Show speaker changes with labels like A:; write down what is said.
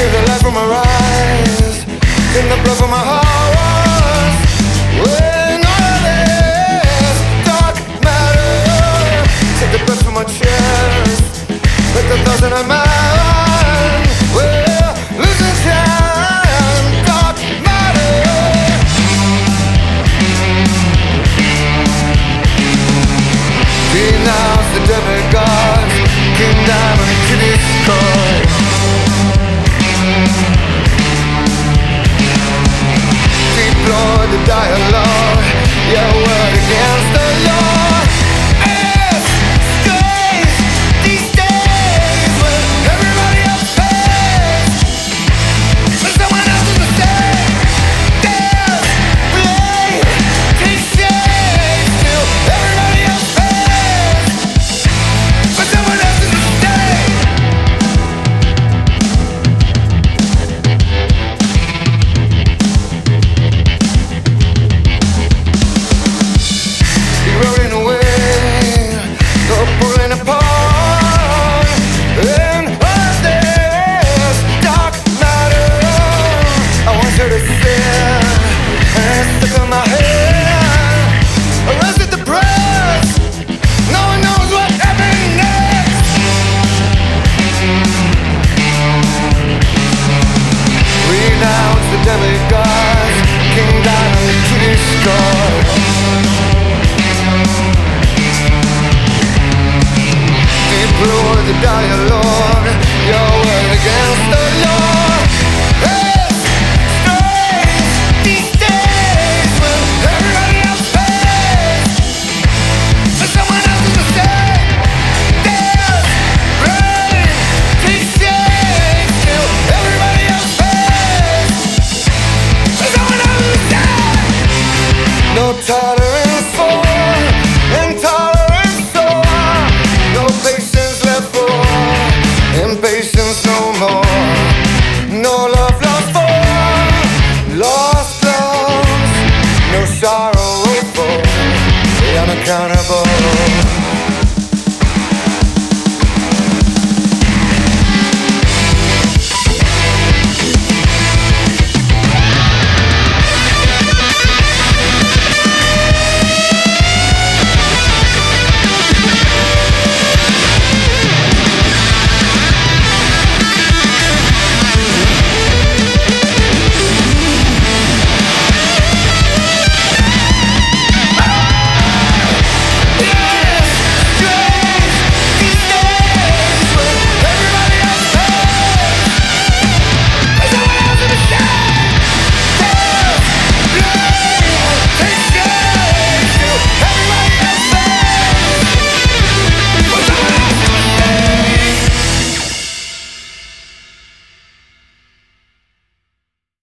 A: the light from my eyes, in the blood from my heart. When all this dark matter take the breath from my chest, like a thousand of mine. We're losing time, dark matter. Denounce the demigods, King Diamond to destroy. Deploy the dialogue, your word against the law. It's strange these days when everybody else pays, but someone else is mistake. There's blame, takes shame till everybody else pays, but someone else is mistake. Rolling away, or pulling apart, and all this dark matter I want you to see, and it's stuck in my head. Arrested the press, no one knows what happened next. Renounce the demigods, King Diamond to destroy. Deploy the dialogue, your word against the